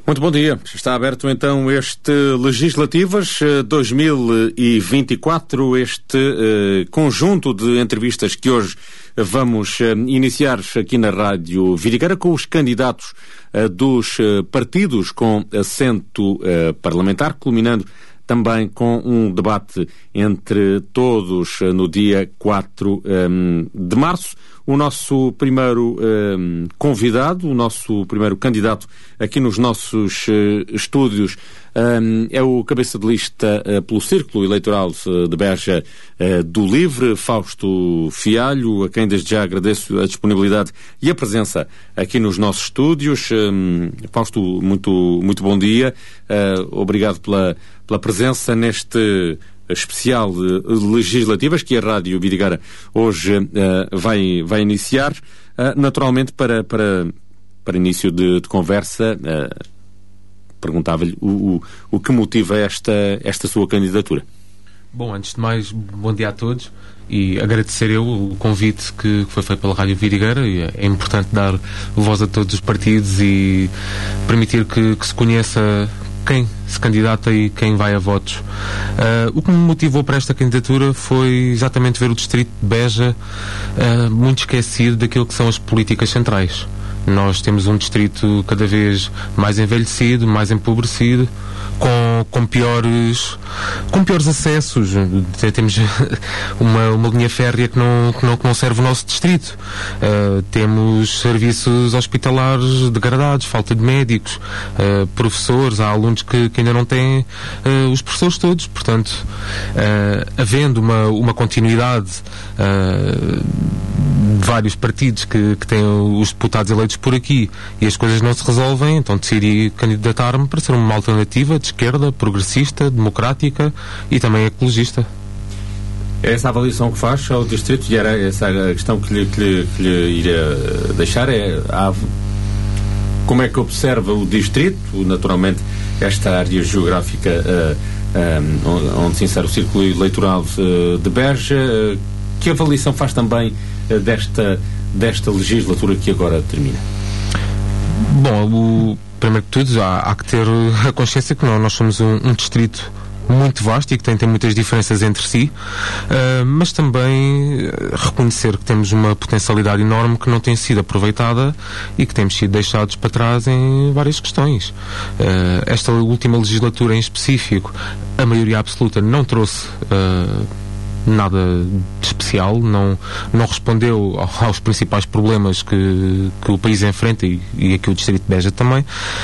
Muito bom dia. Está aberto então este Legislativas 2024, este conjunto de entrevistas que hoje vamos iniciar aqui na Rádio Vidigueira com os candidatos dos partidos com assento parlamentar, culminando também com um debate entre todos no dia 4 de março. O nosso primeiro convidado, o nosso primeiro candidato aqui nos nossos estúdios é o cabeça de lista pelo Círculo Eleitoral de Beja do Livre, Fausto Fialho, a quem desde já agradeço a disponibilidade e a presença aqui nos nossos estúdios. Fausto, muito bom dia. Obrigado pela presença neste especial de legislativas que a Rádio Vidigueira hoje vai iniciar. Naturalmente, para início de conversa, perguntava-lhe o que motiva esta sua candidatura. Bom, antes de mais, bom dia a todos e agradecer eu o convite que foi feito pela Rádio Vidigueira. É importante dar voz a todos os partidos e permitir que se conheça quem se candidata e quem vai a votos. O que me motivou para esta candidatura foi exatamente ver o distrito de Beja muito esquecido daquilo que são as políticas centrais. Nós temos um distrito cada vez mais envelhecido, mais empobrecido, com piores acessos. Temos uma linha férrea que não serve o nosso distrito. Temos serviços hospitalares degradados, falta de médicos, professores, há alunos que ainda não têm os professores todos. Portanto, havendo uma continuidade de vários partidos que têm os deputados eleitos por aqui e as coisas não se resolvem, então decidi candidatar-me para ser uma alternativa de esquerda, progressista, democrática e também ecologista. É essa a avaliação que faz ao distrito e era essa a questão que lhe iria deixar. Como é que observa o distrito, naturalmente esta área geográfica onde se insere o Círculo Eleitoral de Beja? Que avaliação faz também desta legislatura que agora termina? Bom, primeiro que tudo, há que ter a consciência que nós somos um distrito muito vasto e que tem muitas diferenças entre si, mas também reconhecer que temos uma potencialidade enorme que não tem sido aproveitada e que temos sido deixados para trás em várias questões. Esta última legislatura em específico, a maioria absoluta não trouxe nada de especial, não respondeu aos principais problemas que o país enfrenta e aqui o distrito de Beja também.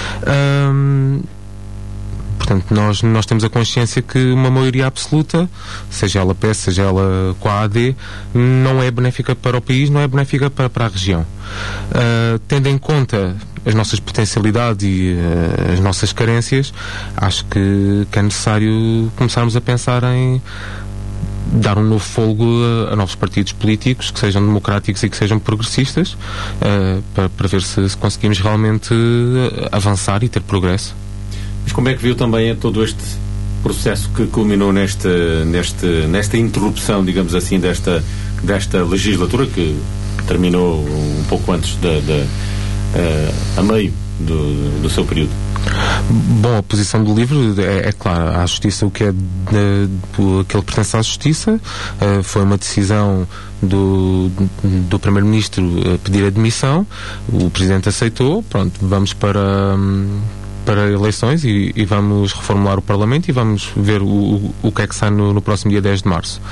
Portanto, nós temos a consciência que uma maioria absoluta, seja ela PS, seja ela com a AD, não é benéfica para o país, não é benéfica para a região. Tendo em conta as nossas potencialidades e as nossas carências, acho que é necessário começarmos a pensar em dar um novo fôlego a novos partidos políticos que sejam democráticos e que sejam progressistas, para ver se conseguimos realmente avançar e ter progresso. Mas como é que viu também todo este processo que culminou nesta interrupção, digamos assim, desta legislatura, que terminou um pouco antes a meio do seu período? Bom, a posição do Livre é clara. À Justiça, o que é aquele que pertence à Justiça, foi uma decisão do Primeiro-Ministro pedir admissão, o Presidente aceitou, pronto, vamos para eleições e vamos reformular o Parlamento e vamos ver o que é que sai no próximo dia 10 de março.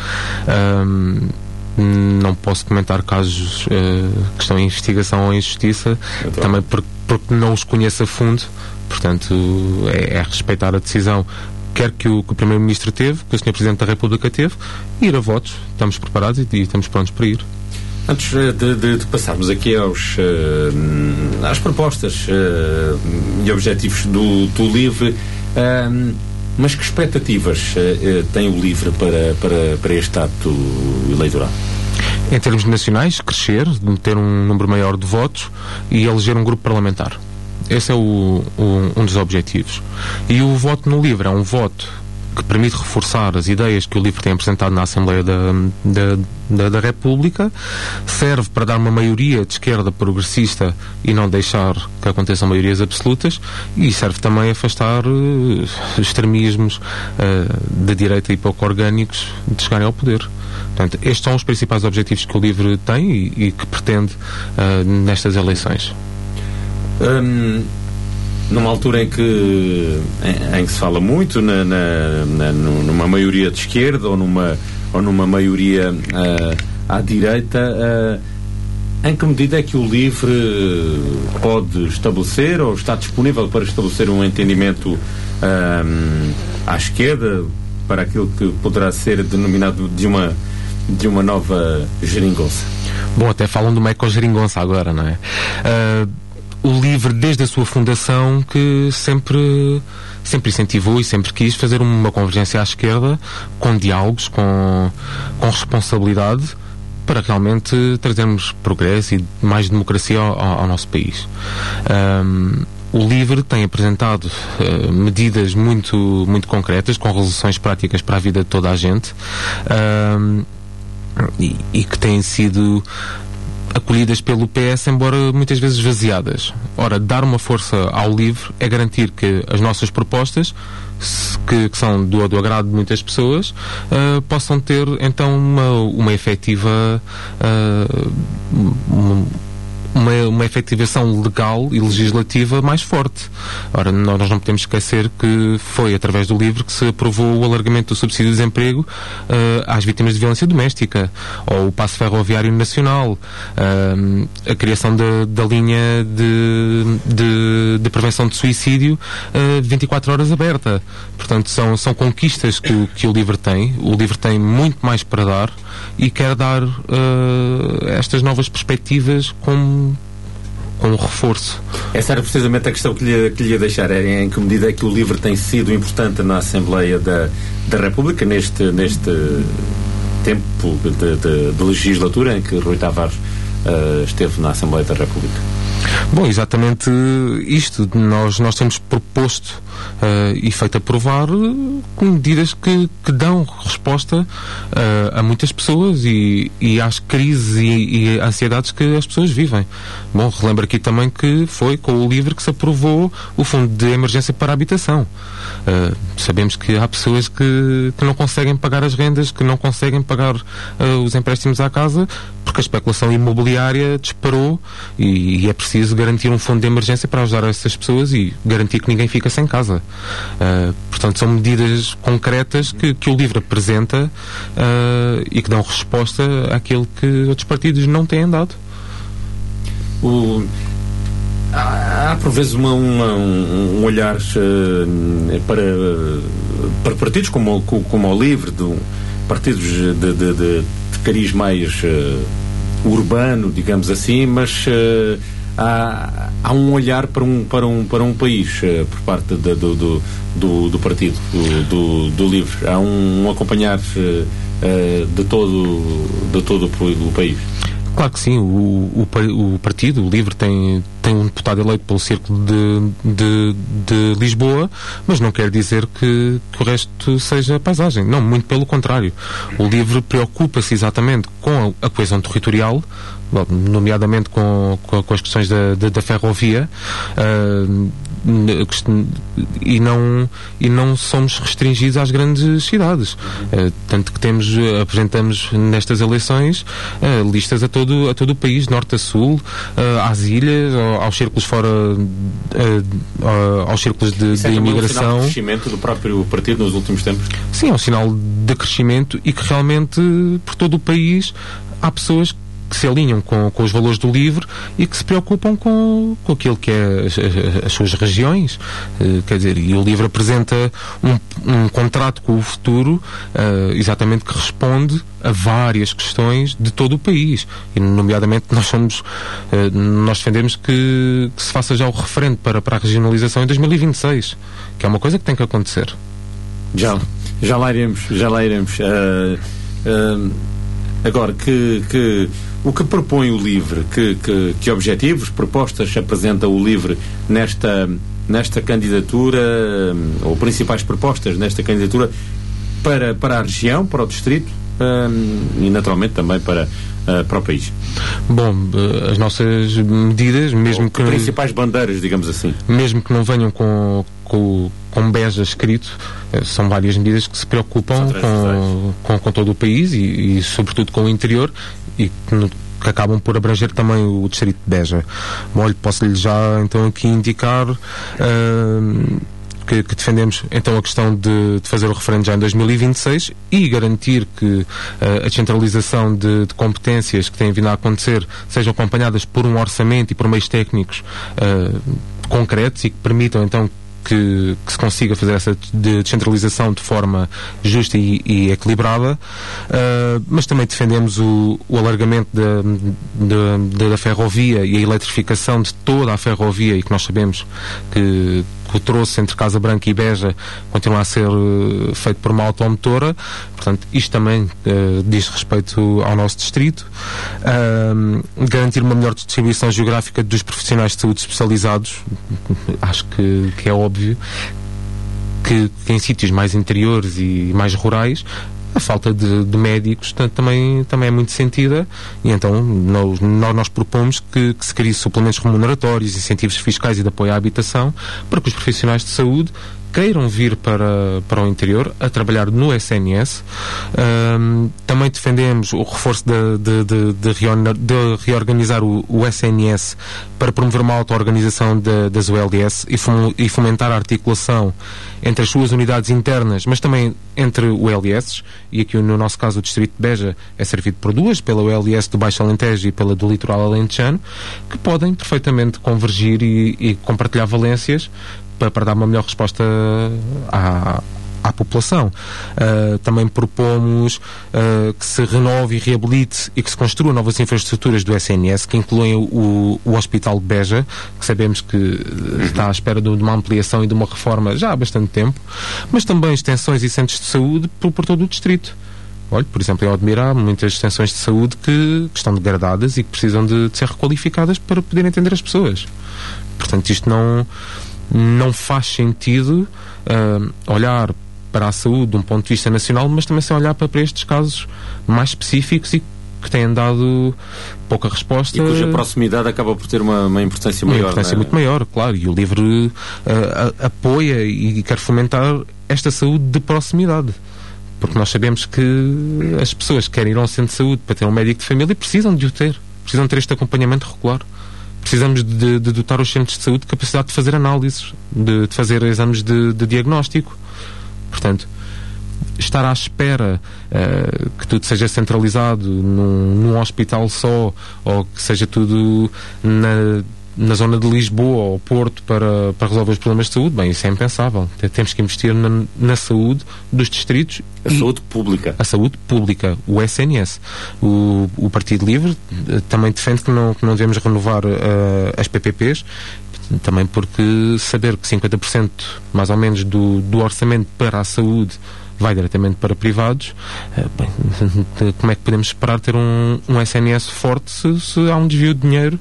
Não posso comentar casos que estão em investigação ou em justiça, também porque não os conheço a fundo. Portanto, é respeitar a decisão, quer que o Primeiro-Ministro teve, que o Sr. Presidente da República teve, ir a votos. Estamos preparados e estamos prontos para ir. Antes de passarmos aqui às propostas e objetivos do Livre, mas que expectativas tem o Livre para este ato eleitoral? Em termos nacionais, crescer, ter um número maior de votos e eleger um grupo parlamentar. Esse é um dos objetivos. E o voto no Livre é um voto que permite reforçar as ideias que o LIVRE tem apresentado na Assembleia da República, serve para dar uma maioria de esquerda progressista e não deixar que aconteçam maiorias absolutas, e serve também a afastar extremismos da direita e pouco orgânicos de chegarem ao poder. Portanto, estes são os principais objetivos que o LIVRE tem e que pretende nestas eleições. Numa altura em que se fala muito numa maioria de esquerda ou numa maioria à direita, em que medida é que o LIVRE pode estabelecer ou está disponível para estabelecer um entendimento à esquerda para aquilo que poderá ser denominado de uma nova geringonça? Bom, até falam de uma eco-geringonça agora, não é? O LIVRE, desde a sua fundação, que sempre incentivou e sempre quis fazer uma convergência à esquerda, com diálogos, com responsabilidade, para realmente trazermos progresso e mais democracia ao nosso país. O LIVRE tem apresentado medidas muito, muito concretas, com resoluções práticas para a vida de toda a gente, e que têm sido acolhidas pelo PS, embora muitas vezes esvaziadas. Ora, dar uma força ao LIVRE é garantir que as nossas propostas, que são do agrado de muitas pessoas, possam ter então uma efetiva uma efetivação legal e legislativa mais forte. Ora, nós não podemos esquecer que foi através do LIVRE que se aprovou o alargamento do subsídio de desemprego às vítimas de violência doméstica, ou o passe ferroviário nacional, a criação da linha de prevenção de suicídio 24 horas aberta. Portanto, são conquistas que o LIVRE tem. O LIVRE tem muito mais para dar e quer dar estas novas perspectivas como reforço. Essa era precisamente a questão que lhe ia deixar. Em que medida é que o LIVRE tem sido importante na Assembleia da República neste tempo de legislatura em que Rui Tavares esteve na Assembleia da República? Bom, exatamente isto. Nós temos proposto e feito aprovar com medidas que dão resposta a muitas pessoas e às crises e ansiedades que as pessoas vivem. Bom, relembro aqui também que foi com o LIVRE que se aprovou o Fundo de Emergência para a Habitação. Sabemos que há pessoas que não conseguem pagar as rendas, que não conseguem pagar os empréstimos à casa, porque a especulação imobiliária disparou e é preciso garantir um fundo de emergência para ajudar essas pessoas e garantir que ninguém fica sem casa. Portanto, são medidas concretas que o LIVRE apresenta e que dão resposta àquilo que outros partidos não têm dado. Há por vezes um olhar para partidos como o LIVRE, partidos de cariz mais urbano, digamos assim, mas há um olhar para um país por parte do partido do LIVRE. Há um acompanhar de todo o país. Claro que sim. O partido, o LIVRE, tem um deputado eleito pelo Círculo de Lisboa, mas não quer dizer que o resto seja paisagem. Não, muito pelo contrário. O LIVRE preocupa-se exatamente com a coesão territorial, nomeadamente com as questões da ferrovia, e não somos restringidos às grandes cidades. Tanto que apresentamos nestas eleições listas a todo o país, norte a sul, às ilhas, aos círculos fora, aos círculos de imigração. É um sinal de crescimento do próprio partido nos últimos tempos? Sim, é um sinal de crescimento e que realmente por todo o país há pessoas que se alinham com os valores do LIVRE e que se preocupam com aquilo que é as suas regiões. Quer dizer, e o LIVRE apresenta um contrato com o futuro exatamente que responde a várias questões de todo o país. E, nomeadamente, nós defendemos que se faça já o referendo para a regionalização em 2026, que é uma coisa que tem que acontecer. Já lá iremos. Agora, o que propõe o LIVRE? Que objetivos, propostas apresenta o LIVRE nesta candidatura, ou principais propostas nesta candidatura para a região, para o distrito e naturalmente também para o país? Bom, as nossas medidas, mesmo que principais bandeiras, digamos assim, mesmo que não venham com Beja escrito, são várias medidas que se preocupam com todo o país e sobretudo com o interior e que acabam por abranger também o distrito de Beja. Bom, olha, posso-lhe já então aqui indicar que defendemos então a questão de fazer o referendo já em 2026 e garantir que a descentralização de competências que têm vindo a acontecer sejam acompanhadas por um orçamento e por meios técnicos concretos e que permitam então que se consiga fazer essa descentralização de forma justa e equilibrada, mas também defendemos o alargamento da ferrovia e a eletrificação de toda a ferrovia, e que nós sabemos que o troço entre Casa Branca e Beja continua a ser feito por uma automotora. Portanto, isto também diz respeito ao nosso distrito. Garantir uma melhor distribuição geográfica dos profissionais de saúde especializados. Acho que é óbvio que em sítios mais interiores e mais rurais a falta de médicos também é muito sentida, e então nós propomos que se crie suplementos remuneratórios, incentivos fiscais e de apoio à habitação para que os profissionais de saúde queiram vir para o interior a trabalhar no SNS. Também defendemos o reforço de reorganizar o SNS para promover uma auto-organização das ULS e fomentar a articulação entre as suas unidades internas, mas também entre ULS, e aqui no nosso caso o distrito de Beja é servido por duas, pela ULS do Baixo Alentejo e pela do Litoral Alentejano, que podem perfeitamente convergir e compartilhar valências para dar uma melhor resposta à população. Também propomos que se renove e reabilite e que se construam novas infraestruturas do SNS, que incluem o Hospital de Beja, que sabemos que está à espera de uma ampliação e de uma reforma já há bastante tempo, mas também extensões e centros de saúde por todo o distrito. Olha, por exemplo, em Odmira há muitas extensões de saúde que estão degradadas e que precisam de ser requalificadas para poderem atender as pessoas. Portanto, isto não faz sentido olhar para a saúde de um ponto de vista nacional, mas também sem olhar para estes casos mais específicos e que têm dado pouca resposta. E cuja proximidade acaba por ter uma importância maior. Uma importância muito maior, claro. E o LIVRE apoia e quer fomentar esta saúde de proximidade. Porque nós sabemos que as pessoas que querem ir a um centro de saúde para ter um médico de família precisam de o ter. Precisam ter este acompanhamento regular. Precisamos de dotar os centros de saúde de capacidade de fazer análises, de fazer exames de diagnóstico. Portanto, estar à espera que tudo seja centralizado num hospital só, ou que seja tudo na zona de Lisboa ou Porto para resolver os problemas de saúde, bem, isso é impensável. Temos que investir na saúde dos distritos. A saúde pública. A saúde pública, o SNS. O Partido Livre também defende que não devemos renovar as PPPs, também porque saber que 50% mais ou menos do orçamento para a saúde vai diretamente para privados, bem, como é que podemos esperar ter um SNS forte se há um desvio de dinheiro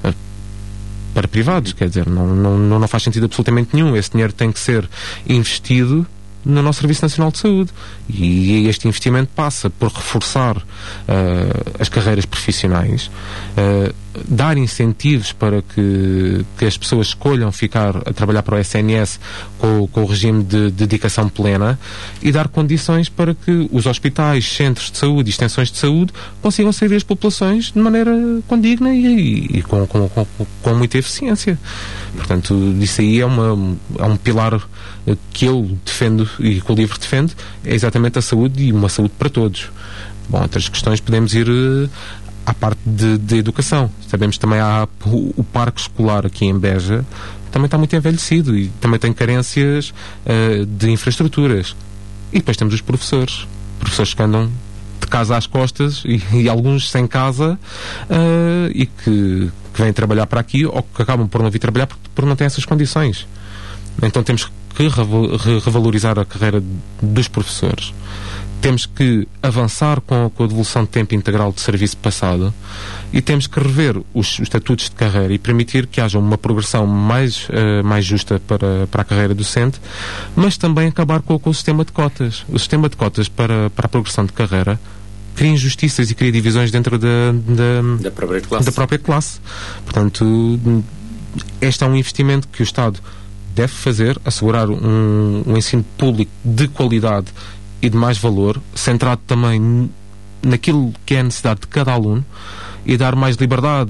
para privados? Quer dizer, não faz sentido absolutamente nenhum. Esse dinheiro tem que ser investido no nosso Serviço Nacional de Saúde, e este investimento passa por reforçar as carreiras profissionais, dar incentivos para que as pessoas escolham ficar a trabalhar para o SNS com o regime de dedicação plena, e dar condições para que os hospitais, centros de saúde e extensões de saúde consigam servir as populações de maneira condigna e com muita eficiência. Portanto, isso aí é um pilar que eu defendo e que o LIVRE defende, é exatamente a saúde, e uma saúde para todos. Bom, outras questões podemos ir à parte de educação. Sabemos também há o parque escolar aqui em Beja, também está muito envelhecido e também tem carências de infraestruturas. E depois temos os professores que andam de casa às costas e alguns sem casa, e que vêm trabalhar para aqui, ou que acabam por não vir trabalhar porque não têm essas condições. Então temos que revalorizar a carreira dos professores. Temos que avançar com a devolução de tempo integral de serviço passado e temos que rever os estatutos de carreira e permitir que haja uma progressão mais justa para a carreira docente, mas também acabar com o sistema de cotas. O sistema de cotas para a progressão de carreira cria injustiças e cria divisões dentro da própria classe. Portanto, este é um investimento que o Estado deve fazer, assegurar um ensino público de qualidade e de mais valor, centrado também naquilo que é a necessidade de cada aluno e dar mais liberdade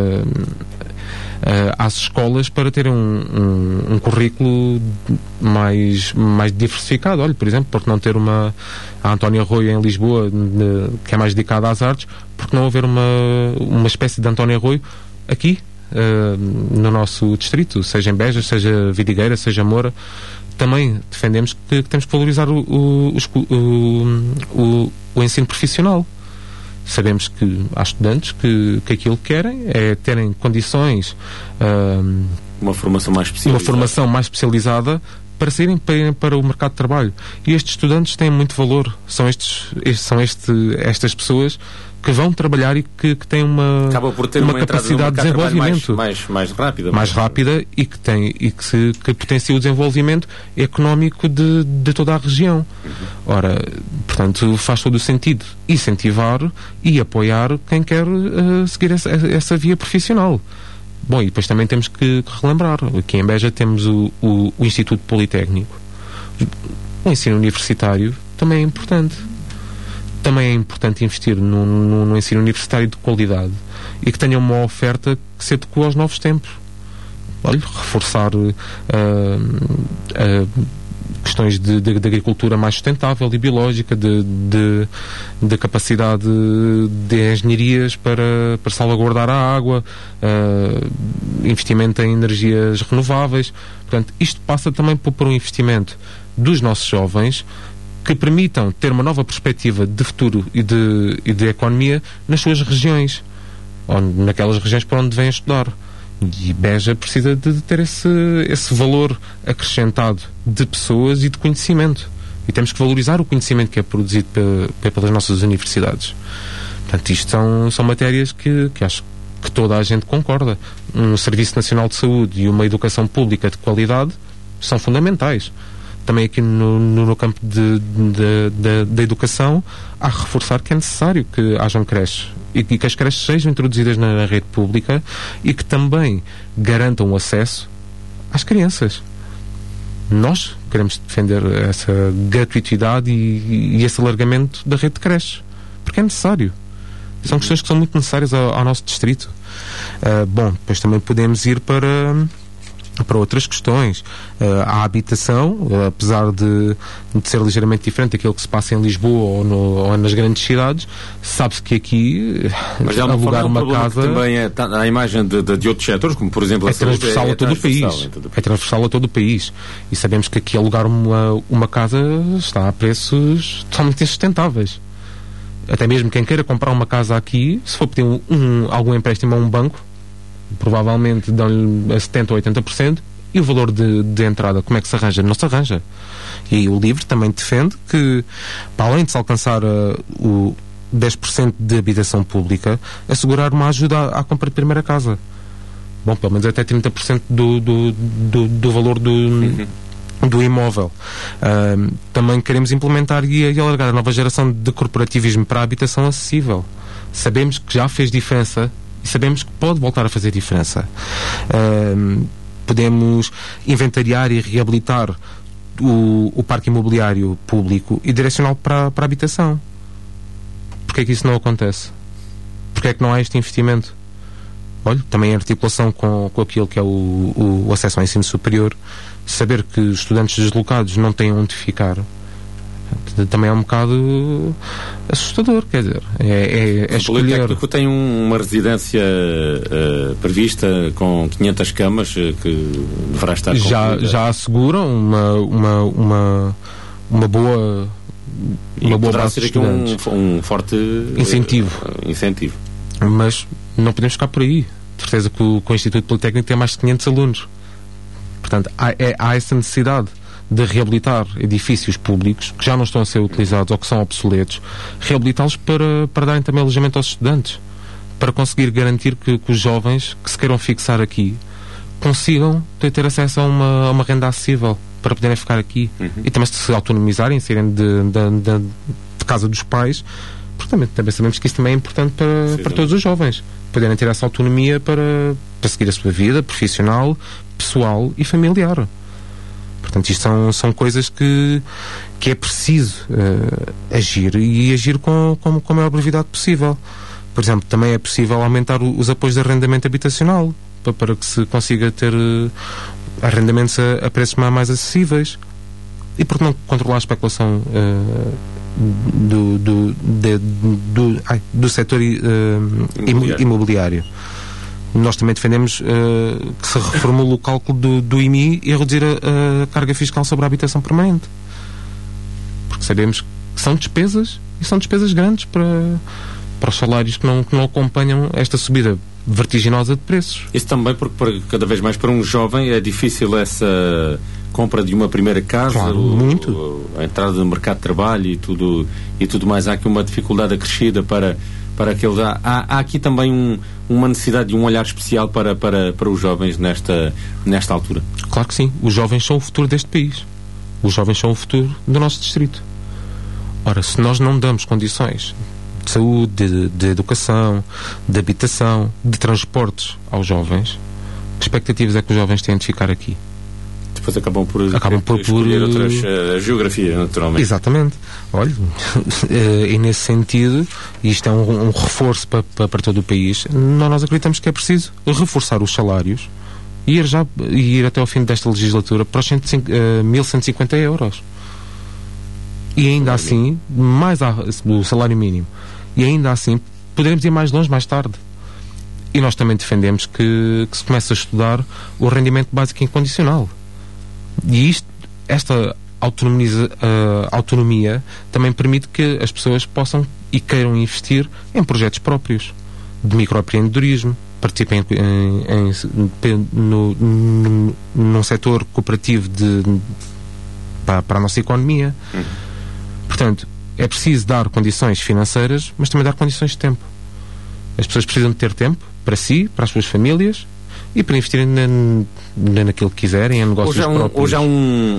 às escolas para terem um currículo mais diversificado. Olha, por exemplo, porque não ter a Antónia Arroio em Lisboa, que é mais dedicada às artes, porque não haver uma espécie de Antónia Arroio aqui, no nosso distrito, seja em Beja, seja Vidigueira, seja Moura. Também defendemos que temos que valorizar o ensino profissional. Sabemos que há estudantes que aquilo que querem é terem condições, uma formação mais especializada para saírem para o mercado de trabalho. E estes estudantes têm muito valor. São estas pessoas que vão trabalhar e que têm uma capacidade de desenvolvimento mais rápida e que potencia o desenvolvimento económico de toda a região. Ora, portanto, faz todo o sentido incentivar e apoiar quem quer seguir essa via profissional. Bom, e depois também temos que relembrar, aqui em Beja temos o Instituto Politécnico. O ensino universitário também é importante. Também é importante investir no ensino universitário de qualidade e que tenha uma oferta que se adequa aos novos tempos. Olha, reforçar questões de agricultura mais sustentável e biológica, de capacidade de engenharias para salvaguardar a água, investimento em energias renováveis. Portanto, isto passa também por um investimento dos nossos jovens que permitam ter uma nova perspectiva de futuro e de economia nas suas regiões, ou naquelas regiões para onde vêm estudar. E Beja precisa de ter esse valor acrescentado de pessoas e de conhecimento. E temos que valorizar o conhecimento que é produzido pelas nossas universidades. Portanto, isto são matérias que acho que toda a gente concorda. Um Serviço Nacional de Saúde e uma educação pública de qualidade são fundamentais. Também aqui no campo da educação, há a reforçar que é necessário que hajam creches e que as creches sejam introduzidas na rede pública e que também garantam o acesso às crianças. Nós queremos defender essa gratuitidade e esse alargamento da rede de creches, porque é necessário. São questões que são muito necessárias ao nosso distrito. Bom, depois também podemos ir para outras questões. A habitação, apesar de ser ligeiramente diferente daquilo que se passa em Lisboa ou nas grandes cidades, sabe-se que aqui alugar uma casa também está à imagem de outros setores, como por exemplo a saúde, transversal a todo o país. É transversal a todo o país. E sabemos que aqui alugar uma casa está a preços totalmente insustentáveis. Até mesmo quem queira comprar uma casa aqui, se for pedir algum empréstimo a um banco, provavelmente dão-lhe a 70% ou 80%, e o valor de entrada, como é que se arranja? Não se arranja. E o LIVRE também defende que, para além de se alcançar o 10% de habitação pública, assegurar uma ajuda à compra de primeira casa. Bom, pelo menos até 30% do valor do imóvel. Também queremos implementar e alargar a nova geração de corporativismo para a habitação acessível. Sabemos que já fez diferença e sabemos que pode voltar a fazer diferença. Podemos inventariar e reabilitar o parque imobiliário público e direcioná-lo para a habitação. Porquê é que isso não acontece? Porquê é que não há este investimento? Olha, também em articulação com aquilo que é o acesso ao ensino superior, saber que os estudantes deslocados não têm onde ficar também é um bocado assustador, quer dizer, é escolher. O Politécnico tem uma residência prevista com 500 camas que deverá estar já asseguram uma boa base ser aqui um forte incentivo. Mas não podemos ficar por aí. De certeza que o Instituto Politécnico tem mais de 500 alunos. Portanto, há essa necessidade de reabilitar edifícios públicos que já não estão a ser utilizados ou que são obsoletos, reabilitá-los para darem também alojamento aos estudantes, para conseguir garantir que os jovens que se queiram fixar aqui consigam ter acesso a uma renda acessível para poderem ficar aqui e também se autonomizarem, saírem de casa dos pais, porque também sabemos que isso também é importante para todos os jovens poderem ter essa autonomia para seguir a sua vida profissional, pessoal e familiar. Portanto, isto são coisas que é preciso agir e agir com a maior brevidade possível. Por exemplo, também é possível aumentar os apoios de arrendamento habitacional para que se consiga ter arrendamentos a preços mais acessíveis. E por que não controlar a especulação do setor imobiliário? Nós também defendemos que se reformule o cálculo do IMI e reduzir a carga fiscal sobre a habitação permanente. Porque sabemos que são despesas, e são despesas grandes para os salários que não acompanham esta subida vertiginosa de preços. Isso também porque cada vez mais para um jovem é difícil essa compra de uma primeira casa, claro, muito. A entrada no mercado de trabalho e tudo mais. Há aqui uma dificuldade acrescida para aqueles. Há aqui também uma necessidade de um olhar especial para os jovens nesta altura. Claro que sim. Os jovens são o futuro deste país. Os jovens são o futuro do nosso distrito. Ora, se nós não damos condições de saúde, de educação, de habitação, de transportes aos jovens, que expectativas é que os jovens têm de ficar aqui? Depois acabam por escolher outras geografias, naturalmente. Exatamente. Olha, e nesse sentido, isto é um reforço para todo o país, nós acreditamos que é preciso reforçar os salários e ir até ao fim desta legislatura para os 1.150 euros. E ainda assim, mais o salário mínimo. E ainda assim, poderemos ir mais longe mais tarde. E nós também defendemos que se comece a estudar o rendimento básico incondicional. E esta autonomia também permite que as pessoas possam e queiram investir em projetos próprios de microempreendedorismo, participem num setor cooperativo para a nossa economia. Portanto, é preciso dar condições financeiras, mas também dar condições de tempo. As pessoas precisam de ter tempo para si, para as suas famílias e para investirem naquilo que quiserem, em negócios próprios. Hoje há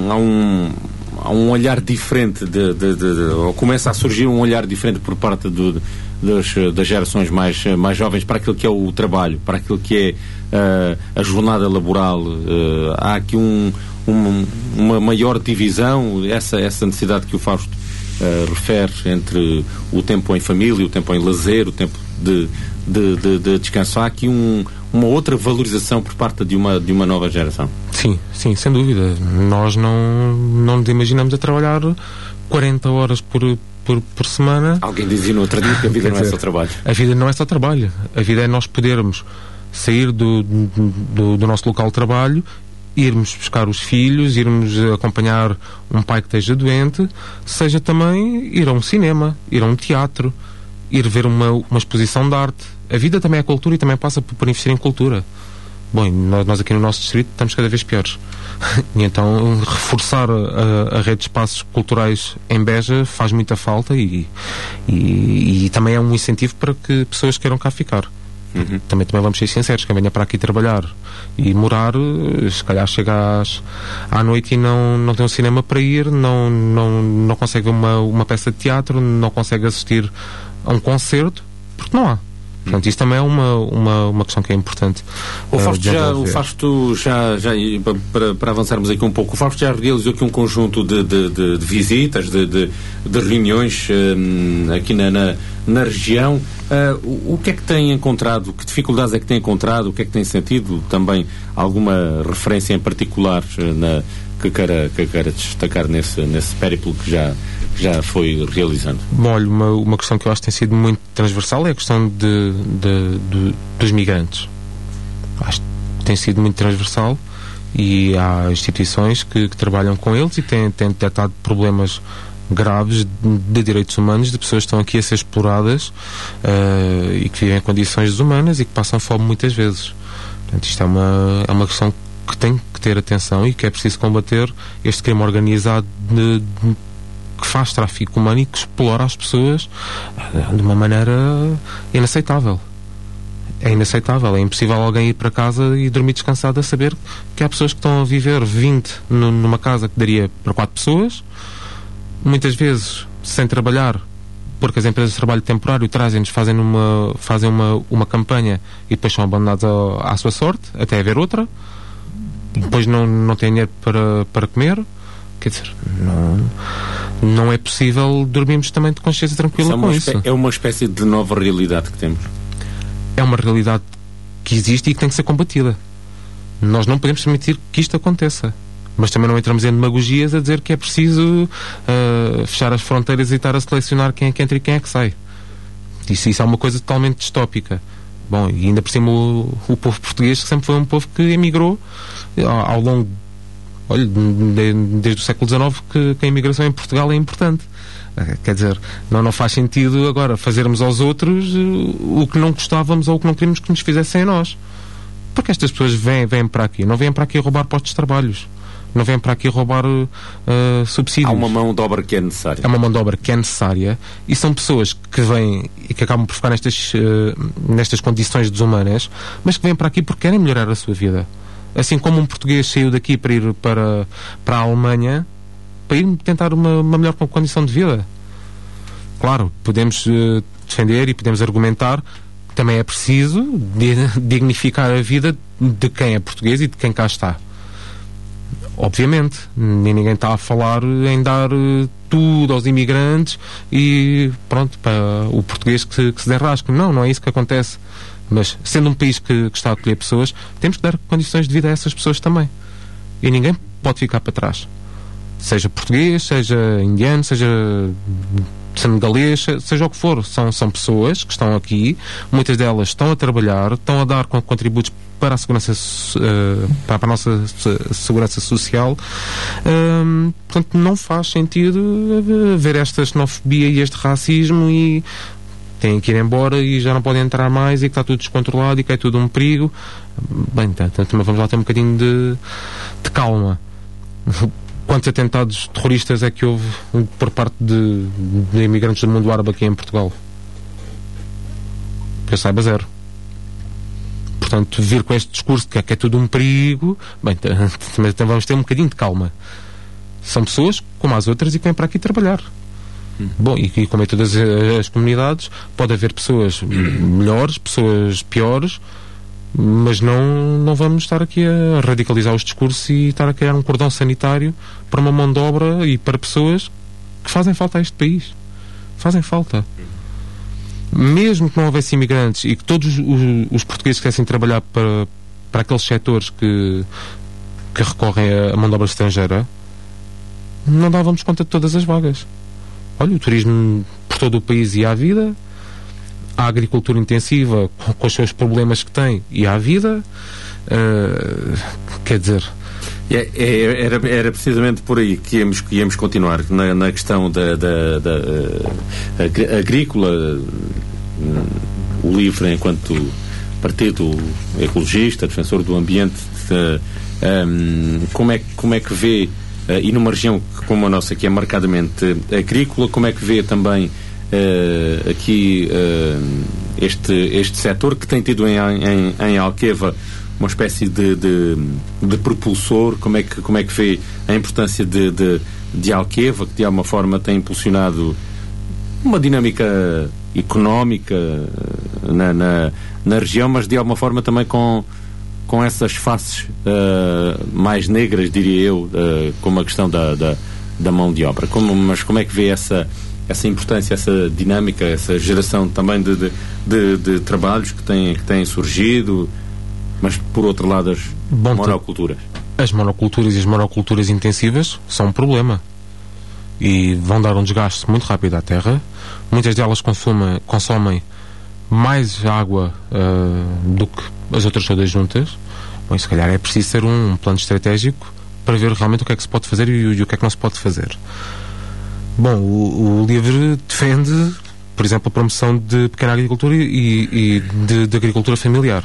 um olhar diferente, ou começa a surgir um olhar diferente por parte das gerações mais jovens para aquilo que é o trabalho, para aquilo que é a jornada laboral. Há aqui uma maior divisão, essa necessidade que o Fausto refere entre o tempo em família, o tempo em lazer, o tempo de descanso. Há aqui uma outra valorização por parte de uma nova geração. Sim, sem dúvida. Nós não nos imaginamos a trabalhar 40 horas por semana. Alguém dizia no outro dia que a vida não é só trabalho. A vida não é só trabalho. A vida é nós podermos sair do nosso local de trabalho, irmos buscar os filhos, irmos acompanhar um pai que esteja doente, seja também ir a um cinema, ir a um teatro, ir ver uma exposição de arte. A vida também é cultura e também passa por investir em cultura. Bom, nós aqui no nosso distrito estamos cada vez piores. E então reforçar a rede de espaços culturais em Beja faz muita falta e também é um incentivo para que pessoas queiram cá ficar. Também vamos ser sinceros, quem venha para aqui trabalhar e morar, se calhar chega à noite e não tem um cinema para ir, não consegue ver uma peça de teatro, não consegue assistir a um concerto, porque não há. Portanto, isso também é uma questão que é importante. O Fausto já para avançarmos aqui um pouco, o Fausto já realizou aqui um conjunto de visitas, de reuniões aqui na região. O que é que tem encontrado? Que dificuldades é que tem encontrado? O que é que tem sentido? Também alguma referência em particular que queira destacar nesse périplo que já foi realizando? Bom, olha, uma questão que eu acho que tem sido muito transversal é a questão dos migrantes. Acho que tem sido muito transversal e há instituições que trabalham com eles e têm detectado problemas graves de direitos humanos, de pessoas que estão aqui a ser exploradas e que vivem em condições desumanas e que passam fome muitas vezes. Portanto, isto é uma questão que tem que ter atenção e que é preciso combater este crime organizado que faz tráfico humano e que explora as pessoas de uma maneira inaceitável. É inaceitável, é impossível alguém ir para casa e dormir descansado a saber que há pessoas que estão a viver 20 numa casa que daria para 4 pessoas, muitas vezes sem trabalhar, porque as empresas de trabalho temporário trazem-nos, fazem uma campanha e depois são abandonados à sua sorte, até haver outra, depois não têm dinheiro para comer. Quer dizer, não é possível dormirmos também de consciência tranquila com isso. É uma espécie de nova realidade que temos. É uma realidade que existe e que tem que ser combatida. Nós não podemos permitir que isto aconteça. Mas também não entramos em demagogias a dizer que é preciso fechar as fronteiras e estar a selecionar quem é que entra e quem é que sai. Isso é uma coisa totalmente distópica. Bom, e ainda por cima o povo português, que sempre foi um povo que emigrou ao longo... Olha, desde o século XIX que a imigração em Portugal é importante. Quer dizer, não faz sentido agora fazermos aos outros o que não gostávamos ou o que não queríamos que nos fizessem a nós. Porque estas pessoas vêm para aqui. Não vêm para aqui roubar postos de trabalhos. Não vêm para aqui roubar subsídios. Há uma mão de obra que é necessária. Há uma mão de obra que é necessária e são pessoas que vêm e que acabam por ficar nestas condições desumanas, mas que vêm para aqui porque querem melhorar a sua vida. Assim como um português saiu daqui para ir para a Alemanha para ir tentar uma melhor condição de vida. Claro, podemos defender e podemos argumentar que também é preciso dignificar a vida de quem é português e de quem cá está. Obviamente, ninguém está a falar em dar tudo aos imigrantes e pronto, para o português que se derrasque. Não é isso que acontece. Mas, sendo um país que está a acolher pessoas, temos que dar condições de vida a essas pessoas também. E ninguém pode ficar para trás. Seja português, seja indiano, seja senegalês, seja o que for. São pessoas que estão aqui, muitas delas estão a trabalhar, estão a dar contributos para a segurança, para a nossa segurança social. Portanto, não faz sentido haver esta xenofobia e este racismo e têm que ir embora e já não podem entrar mais e que está tudo descontrolado e que é tudo um perigo. Bem, então vamos lá ter um bocadinho de calma. Quantos atentados terroristas é que houve por parte de imigrantes do mundo árabe aqui em Portugal? Que eu saiba, 0. Portanto, vir com este discurso de que é tudo um perigo, bem, então vamos ter um bocadinho de calma. São pessoas como as outras e que vêm para aqui trabalhar. Bom, e como em todas as comunidades, pode haver pessoas melhores, pessoas piores, mas não vamos estar aqui a radicalizar os discursos e estar a criar um cordão sanitário para uma mão de obra e para pessoas que fazem falta a este país. Fazem falta. Mesmo que não houvesse imigrantes e que todos os portugueses quisessem trabalhar para aqueles setores que recorrem à mão de obra estrangeira, não dávamos conta de todas as vagas. Olha, o turismo por todo o país ia à vida, a agricultura intensiva com os seus problemas que tem ia à vida, quer dizer... Era precisamente por aí que íamos continuar, na questão da agrícola, o LIVRE enquanto partido ecologista, defensor do ambiente, como é que vê, e numa região como a nossa, que é marcadamente agrícola, como é que vê também aqui este setor que tem tido em Alqueva uma espécie de propulsor? Como é que vê a importância de Alqueva, que de alguma forma tem impulsionado uma dinâmica económica na região, mas de alguma forma também com essas faces mais negras, diria eu, como a questão da mão de obra. Mas como é que vê essa importância, essa dinâmica, essa geração também de trabalhos que têm surgido, mas por outro lado as monoculturas? As monoculturas e as monoculturas intensivas são um problema e vão dar um desgaste muito rápido à terra. Muitas delas consomem mais água do que as outras todas juntas. Bom, se calhar é preciso ter um plano estratégico para ver realmente o que é que se pode fazer e o que é que não se pode fazer. Bom, o LIVRE defende, por exemplo, a promoção de pequena agricultura e de agricultura familiar.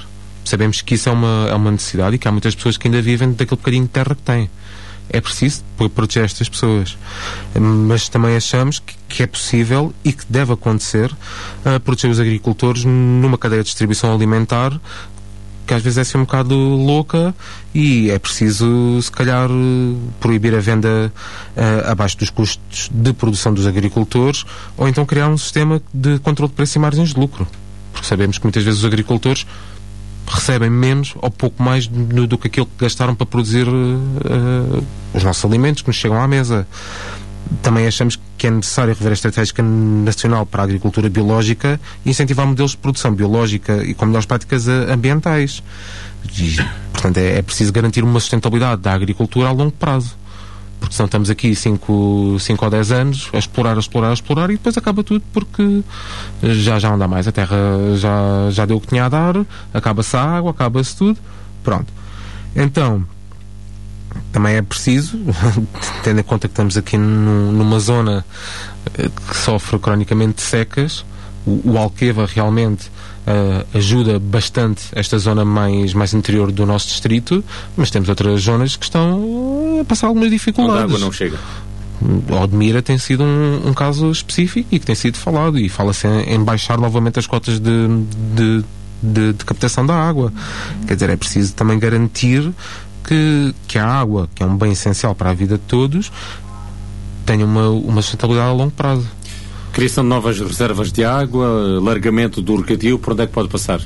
Sabemos que isso é uma necessidade e que há muitas pessoas que ainda vivem daquele bocadinho de terra que têm. É preciso proteger estas pessoas, mas também achamos que é possível e que deve acontecer proteger os agricultores numa cadeia de distribuição alimentar que às vezes é assim um bocado louca, e é preciso, se calhar, proibir a venda abaixo dos custos de produção dos agricultores, ou então criar um sistema de controle de preço e margens de lucro, porque sabemos que muitas vezes os agricultores recebem menos ou pouco mais do que aquilo que gastaram para produzir os nossos alimentos que nos chegam à mesa. Também achamos que é necessário rever a estratégia nacional para a agricultura biológica e incentivar modelos de produção biológica e com melhores práticas ambientais. E, portanto, é preciso garantir uma sustentabilidade da agricultura a longo prazo. Porque senão estamos aqui 5 ou 10 anos a explorar e depois acaba tudo porque já não dá mais. A terra já deu o que tinha a dar, acaba-se a água, acaba-se tudo. Pronto. Então, também é preciso, tendo em conta que estamos aqui numa zona que sofre cronicamente de secas, o Alqueva realmente ajuda bastante esta zona mais interior do nosso distrito, mas temos outras zonas que estão a passar algumas dificuldades. Onde a água não chega. Odmira tem sido um caso específico e que tem sido falado, e fala-se em baixar novamente as cotas de captação da água. Quer dizer, é preciso também garantir que a água, que é um bem essencial para a vida de todos, tenha uma sustentabilidade a longo prazo. Criação de novas reservas de água, largamento do Recatio, por onde é que pode passar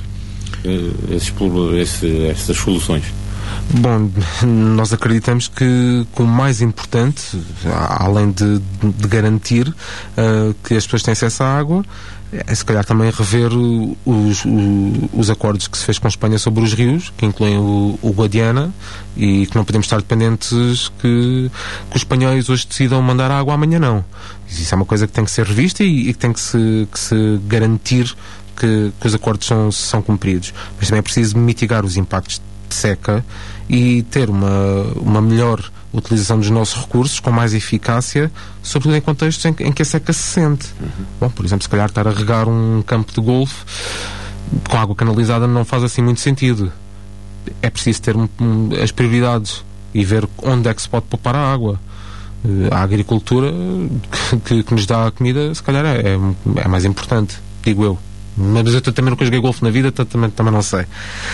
essas soluções? Bom, nós acreditamos que o mais importante, além de garantir que as pessoas têm acesso à água, é se calhar também rever os acordos que se fez com a Espanha sobre os rios, que incluem o Guadiana, e que não podemos estar dependentes que os espanhóis hoje decidam mandar água, amanhã não. Isso é uma coisa que tem que ser revista e que tem que se garantir que os acordos são cumpridos. Mas também é preciso mitigar os impactos de seca e ter uma melhor utilização dos nossos recursos com mais eficácia, sobretudo em contextos em que a seca se sente. Bom, por exemplo, se calhar estar a regar um campo de golfe com água canalizada não faz assim muito sentido. É preciso ter as prioridades e ver onde é que se pode poupar a água. A agricultura que nos dá a comida, se calhar é mais importante, digo eu. Mas eu também nunca joguei golfe na vida, também não sei.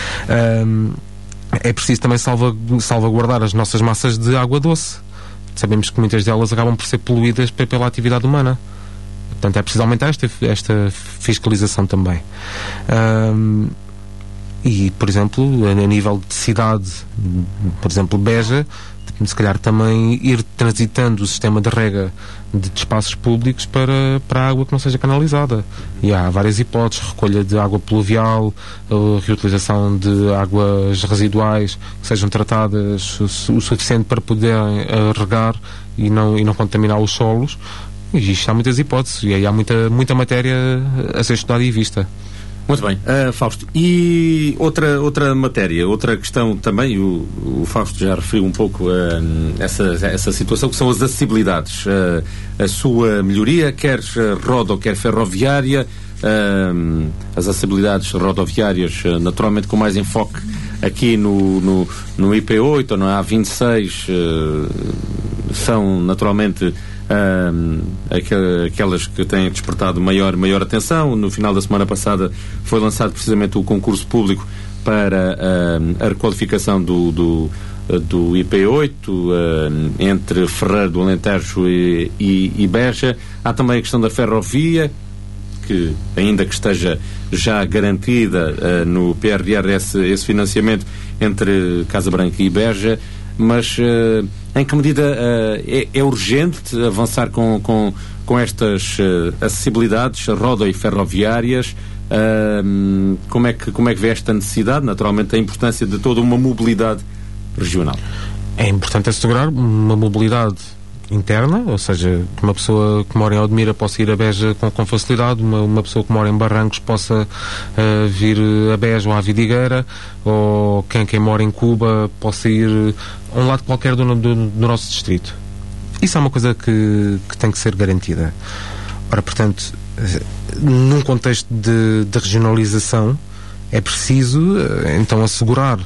É preciso também salvaguardar as nossas massas de água doce. Sabemos que muitas delas acabam por ser poluídas pela atividade humana. Portanto, é preciso aumentar esta fiscalização também. E, por exemplo, a nível de cidade, por exemplo, Beja, se calhar também ir transitando o sistema de rega de espaços públicos para a água que não seja canalizada. E há várias hipóteses: recolha de água pluvial, reutilização de águas residuais que sejam tratadas o suficiente para poderem regar e não contaminar os solos. E isto há muitas hipóteses e aí há muita matéria a ser estudada e vista. Muito bem, Fausto, e outra matéria, outra questão também, o Fausto já referiu um pouco essa situação, que são as acessibilidades, a sua melhoria, quer rodo, quer ferroviária, as acessibilidades rodoviárias, naturalmente com mais enfoque aqui no IP8 ou no A26, são naturalmente aquelas que têm despertado maior atenção. No final da semana passada foi lançado precisamente o concurso público para a requalificação do IP8 entre Ferreira do Alentejo e Beja. Há também a questão da ferrovia, que ainda que esteja já garantida no PRR esse financiamento entre Casa Branca e Beja, mas em que medida é urgente avançar com estas acessibilidades rodo e ferroviárias? Como é que vê esta necessidade? Naturalmente, a importância de toda uma mobilidade regional. É importante assegurar uma mobilidade interna, ou seja, que uma pessoa que mora em Odmira possa ir a Beja com facilidade, uma pessoa que mora em Barrancos possa vir a Beja ou à Vidigueira, ou quem mora em Cuba possa ir a um lado qualquer do nosso distrito. Isso é uma coisa que tem que ser garantida. Ora, portanto, num contexto de regionalização, É preciso, então, assegurar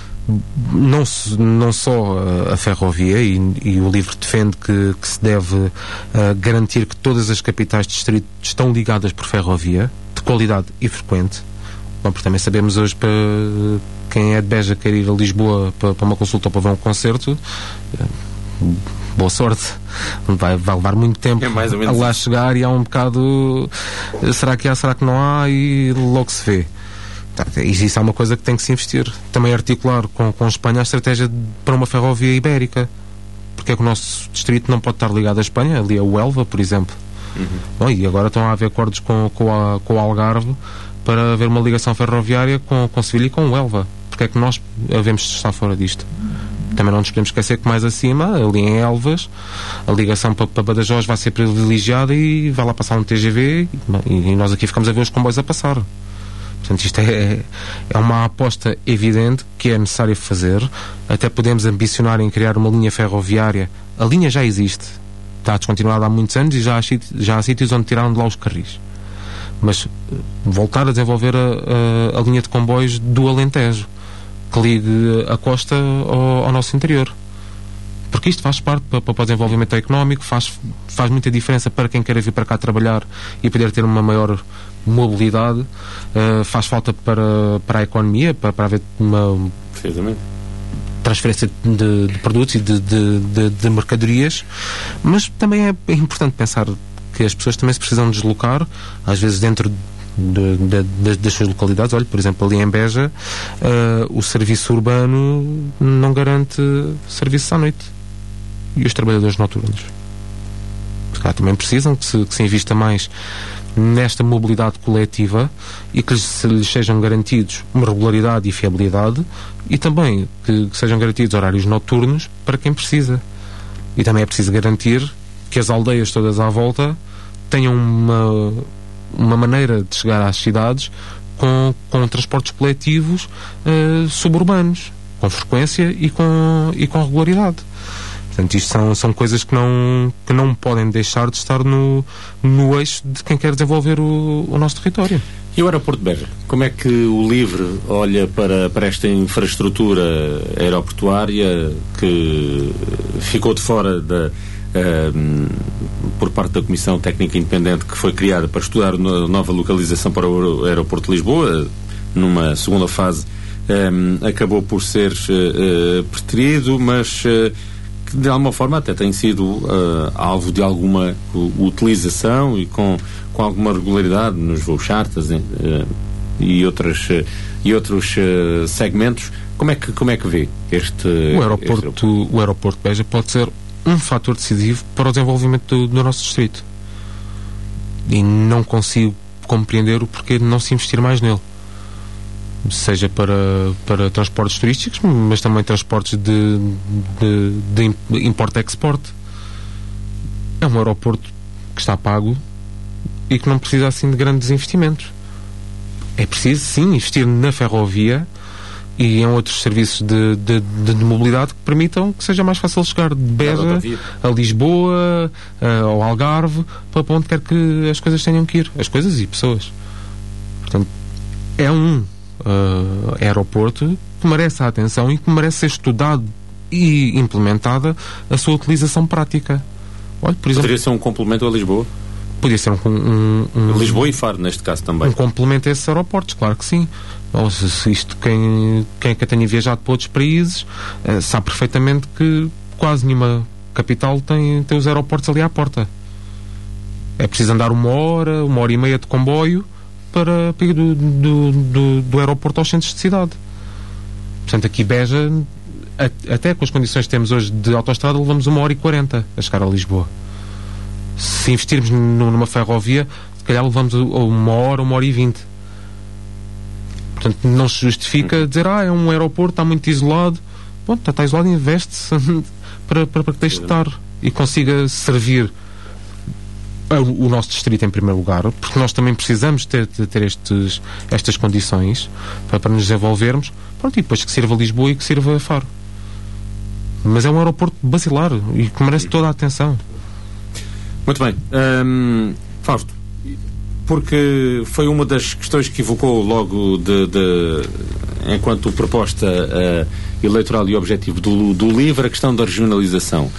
não só a ferrovia, e o livro defende que se deve garantir que todas as capitais de distrito estão ligadas por ferrovia, de qualidade e frequente. Bom, porque também sabemos hoje, para quem é de Beja quer ir a Lisboa para uma consulta ou para ver um concerto, boa sorte, vai levar muito tempo a lá chegar, e há um bocado será que há, será que não há, e logo se vê. Isso é uma coisa que tem que se investir. Também articular com a Espanha a estratégia para uma ferrovia ibérica. Porque é que o nosso distrito não pode estar ligado à Espanha, ali a Huelva, por exemplo. Bom, e agora estão a haver acordos com o Algarve para haver uma ligação ferroviária com Sevilha e com Huelva. Porque é que nós devemos estar fora disto? Também não nos podemos esquecer que mais acima, ali em Elvas, a ligação para Badajoz vai ser privilegiada e vai lá passar um TGV, e nós aqui ficamos a ver os comboios a passar. Portanto, isto é uma aposta evidente que é necessário fazer. Até podemos ambicionar em criar uma linha ferroviária. A linha já existe, está descontinuada há muitos anos, e já há sítios onde tiraram de lá os carris. Mas voltar a desenvolver a linha de comboios do Alentejo, que ligue a costa ao nosso interior. Porque isto faz parte para o desenvolvimento económico, faz muita diferença para quem quer vir para cá trabalhar e poder ter uma maior mobilidade, faz falta para a economia, para haver uma transferência de produtos e de mercadorias. Mas também é importante pensar que as pessoas também se precisam deslocar, às vezes dentro das suas localidades. Olha, por exemplo, ali em Beja, o serviço urbano não garante serviços à noite, e os trabalhadores noturnos também precisam que se invista mais nesta mobilidade coletiva, e que lhes sejam garantidos uma regularidade e fiabilidade, e também que sejam garantidos horários noturnos para quem precisa. E também é preciso garantir que as aldeias todas à volta tenham uma maneira de chegar às cidades com transportes coletivos suburbanos, com frequência e com regularidade. Portanto, isto são coisas que não podem deixar de estar no eixo de quem quer desenvolver o nosso território. E o aeroporto de Beja? Como é que o LIVRE olha para esta infraestrutura aeroportuária que ficou de fora por parte da Comissão Técnica Independente, que foi criada para estudar a nova localização para o aeroporto de Lisboa? Numa segunda fase acabou por ser preterido, mas que de alguma forma até tem sido alvo de alguma utilização e com alguma regularidade nos voos charters e outros segmentos. Como é que vê o aeroporto de Beja pode ser um fator decisivo para o desenvolvimento do nosso distrito, e não consigo compreender o porquê de não se investir mais nele, seja para transportes turísticos, mas também transportes de import-export. É um aeroporto que está pago e que não precisa assim de grandes investimentos. É preciso sim investir na ferrovia e em outros serviços de mobilidade que permitam que seja mais fácil chegar de Beja a Lisboa, ao Algarve, para onde quer que as coisas tenham que ir, as coisas e pessoas. Portanto, é um aeroporto que merece a atenção e que merece ser estudado e implementada a sua utilização prática. Olha, por exemplo, poderia ser um complemento a Lisboa? Podia ser Lisboa e Faro, neste caso também. Um complemento a esses aeroportos, claro que sim. Isto, quem tenha viajado para outros países sabe perfeitamente que quase nenhuma capital tem os aeroportos ali à porta. É preciso andar uma hora e meia de comboio para ir do aeroporto aos centros de cidade. Portanto, aqui Beja, até com as condições que temos hoje de autoestrada, levamos 1h40 a chegar a Lisboa. Se investirmos numa ferrovia, se calhar levamos 1h20. Portanto, não se justifica dizer é um aeroporto, está muito isolado. Bom, está isolado, investe-se para que deixe de estar e consiga servir o nosso distrito em primeiro lugar, porque nós também precisamos ter estas condições para nos desenvolvermos. Pronto, e depois que sirva Lisboa e que sirva Faro. Mas é um aeroporto basilar e que merece toda a atenção. Muito bem. Fausto, porque foi uma das questões que evocou logo enquanto proposta eleitoral e objetivo do LIVRE, a questão da regionalização.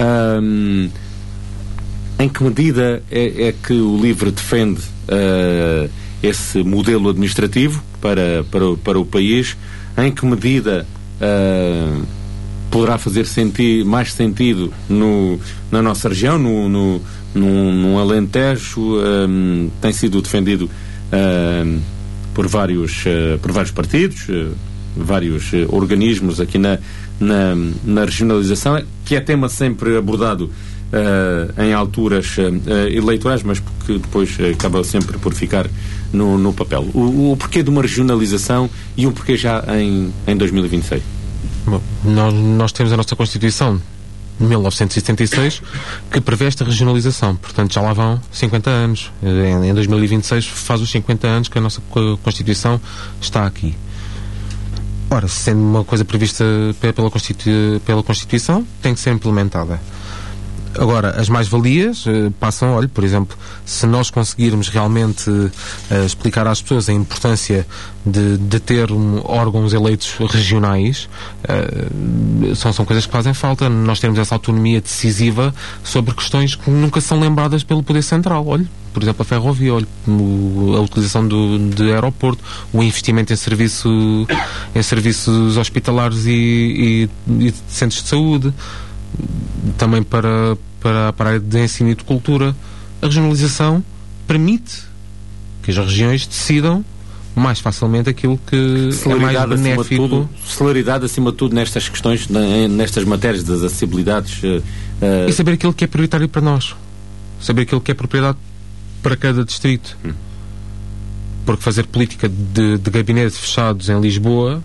Em que medida é que o LIVRE defende esse modelo administrativo para o país? Em que medida poderá fazer mais sentido na nossa região, no Alentejo? Tem sido defendido por vários partidos, vários organismos aqui na regionalização, que é tema sempre abordado em alturas eleitorais, mas que depois acaba sempre por ficar no papel. O porquê de uma regionalização e um porquê já em 2026? Bom, nós temos a nossa Constituição de 1976 que prevê esta regionalização, portanto já lá vão 50 anos. Em 2026 faz os 50 anos que a nossa Constituição está aqui. Ora, sendo uma coisa prevista pela Constituição, tem que ser implementada. Agora, as mais-valias passam, olha, por exemplo, se nós conseguirmos realmente explicar às pessoas a importância de ter órgãos eleitos regionais, são coisas que fazem falta. Nós temos essa autonomia decisiva sobre questões que nunca são lembradas pelo Poder Central. Olha, por exemplo, a ferrovia, olha, a utilização de aeroporto, o investimento em serviços hospitalares e de centros de saúde, também para a área de ensino e de cultura. A regionalização permite que as regiões decidam mais facilmente aquilo que é mais benéfico. Celeridade acima de tudo nestas questões, nestas matérias das acessibilidades. E saber aquilo que é prioritário para nós. Saber aquilo que é propriedade para cada distrito. Porque fazer política de gabinete fechados em Lisboa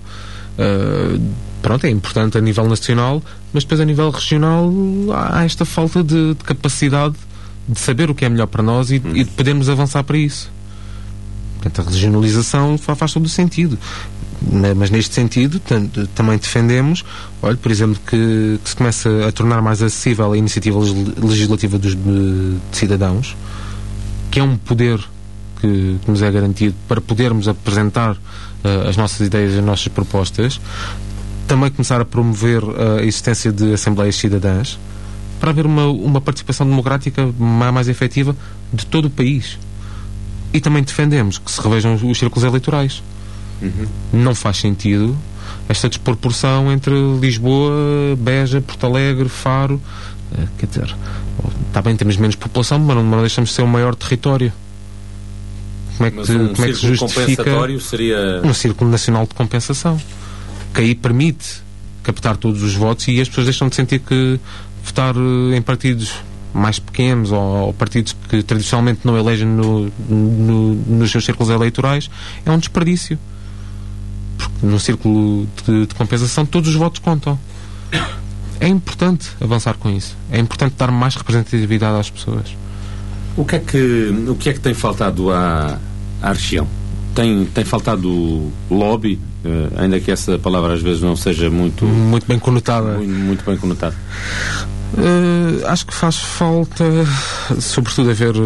é importante a nível nacional, mas depois a nível regional há esta falta de capacidade de saber o que é melhor para nós e de podermos avançar para isso. Portanto, a regionalização faz todo o sentido. Mas neste sentido também defendemos, olha, por exemplo, que se comece a tornar mais acessível a iniciativa legislativa de cidadãos, que é um poder que nos é garantido para podermos apresentar as nossas ideias e as nossas propostas. Também começar a promover a existência de assembleias cidadãs para haver uma participação democrática mais efetiva de todo o país. E também defendemos que se revejam os círculos eleitorais. Não faz sentido esta desproporção entre Lisboa, Beja, Porto Alegre, Faro. Quer dizer, está bem, temos menos população, mas não deixamos de ser um maior território. Como é que se justifica seria um círculo nacional de compensação? Que aí permite captar todos os votos e as pessoas deixam de sentir que votar em partidos mais pequenos ou partidos que tradicionalmente não elegem nos seus círculos eleitorais é um desperdício. Porque no círculo de compensação todos os votos contam. É importante avançar com isso. É importante dar mais representatividade às pessoas. O que é que tem faltado à região? Tem faltado lobby, ainda que essa palavra às vezes não seja muito bem conotada. Muito bem conotada. Acho que faz falta, sobretudo, haver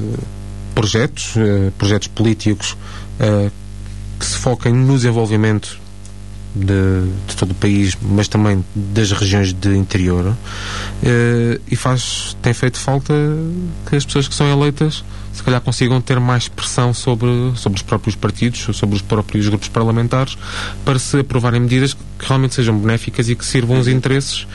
projetos políticos que se foquem no desenvolvimento de todo o país, mas também das regiões de interior, e tem feito falta que as pessoas que são eleitas se calhar consigam ter mais pressão sobre os próprios partidos, sobre os próprios grupos parlamentares, para se aprovarem medidas que realmente sejam benéficas e que sirvam os interesses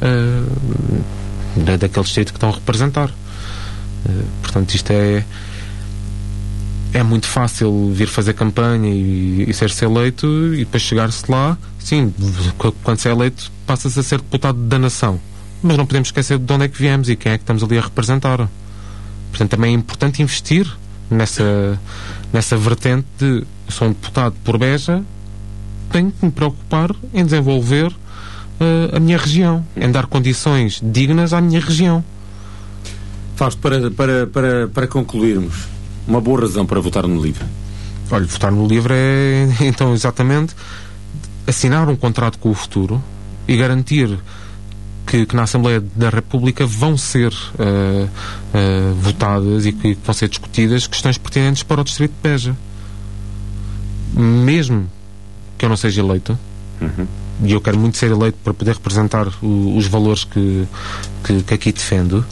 daquele distrito que estão a representar. Portanto, isto é muito fácil vir fazer campanha e ser-se eleito e depois chegar-se lá. Sim, quando se é eleito passa-se a ser deputado da nação, mas não podemos esquecer de onde é que viemos e quem é que estamos ali a representar. Portanto, também é importante investir nessa vertente de sou um deputado por Beja, tenho que me preocupar em desenvolver a minha região, em dar condições dignas à minha região. Fausto, para concluirmos, uma boa razão para votar no LIVRE? Olha, votar no LIVRE é, então, exatamente assinar um contrato com o futuro e garantir que na Assembleia da República vão ser votadas e que vão ser discutidas questões pertinentes para o Distrito de Beja. Mesmo que eu não seja eleito, e eu quero muito ser eleito para poder representar os valores que aqui defendo,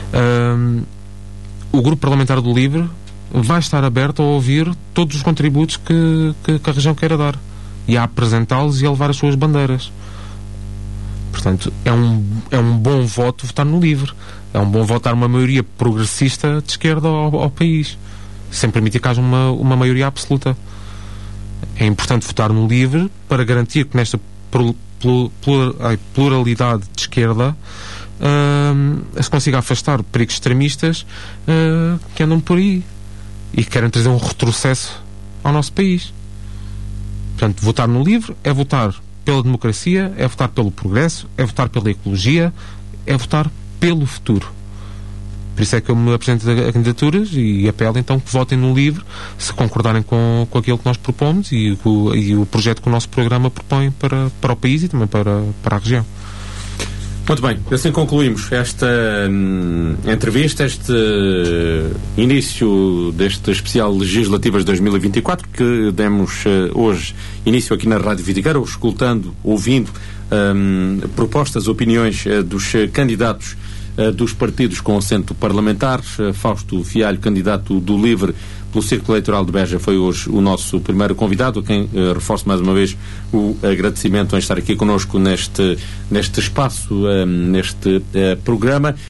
o Grupo Parlamentar do LIVRE vai estar aberto a ouvir todos os contributos que a região queira dar e a apresentá-los e a levar as suas bandeiras. Portanto, é um bom voto votar no LIVRE. É um bom votar uma maioria progressista de esquerda ao país, sem permitir que haja uma maioria absoluta. É importante votar no LIVRE para garantir que nesta pluralidade de esquerda se consiga afastar perigos extremistas que andam por aí e que querem trazer um retrocesso ao nosso país. Portanto, votar no LIVRE é votar pela democracia, é votar pelo progresso, é votar pela ecologia, é votar pelo futuro. Por isso é que eu me apresento a candidaturas e apelo então que votem no LIVRE se concordarem com aquilo que nós propomos e o projeto que o nosso programa propõe para o país e também para a região. Muito bem, assim concluímos esta entrevista, este início deste especial Legislativas 2024 que demos hoje início aqui na Rádio Vidigueira, ouvindo propostas, opiniões dos candidatos dos partidos com assento parlamentar. Fausto Fialho, candidato do LIVRE pelo Círculo Eleitoral de Beja, foi hoje o nosso primeiro convidado, a quem reforço mais uma vez o agradecimento em estar aqui connosco neste espaço, neste programa.